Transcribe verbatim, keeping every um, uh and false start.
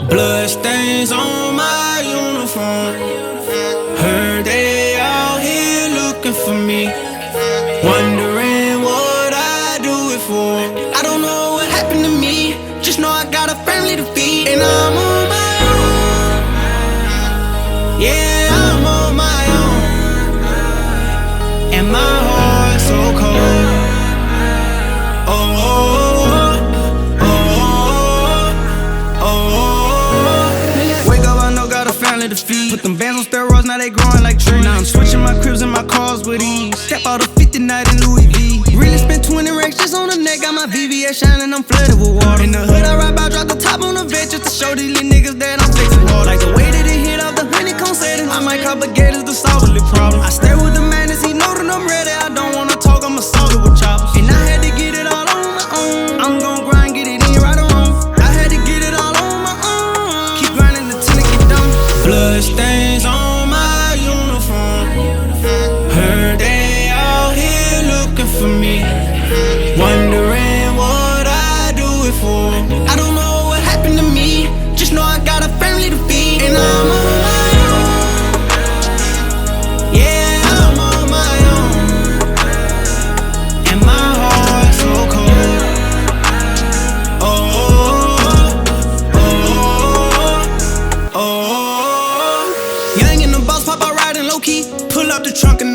Blood stains on my uniform. Heard they out here looking for me, wondering what I do it for. I don't know what happened to me, just know I got a family to feed, and I'm on my own. Yeah, I'm on my own, and my heart's so cold. Oh, oh, oh, oh. Wake up, I know got a family to feed. Put them bands on steroids, now they growing like trees. Now I'm switching my cribs and my cars with ease. Step out of fifty night in Louis V. Really spent twenty racks just on the neck. Got my V V S shining, I'm flooded with water. In the hood, I ride by, drop the top on the vet just to show these little niggas that I'm fixing hard. Like the way that it hit off the honeycomb setting, I might call Gators to solve a little problem. I stay with the madness, he know that I'm ready. I don't wanna talk, I'ma solve it with choppers. And I had to get it all on my own. I'm gon' grind, get it in right or wrong. I had to get it all on my own. Keep grinding until it get done. Blood stains on my uniform. Heard they out here looking for me, wondering what I do it for. I don't know what happened to me, just know I got a family to feed, and I'm on my own. Yeah, I'm on my own, and my heart's so cold. Oh, oh, oh, oh. Young in the boss, pop out riding low key. Pull up the trunk and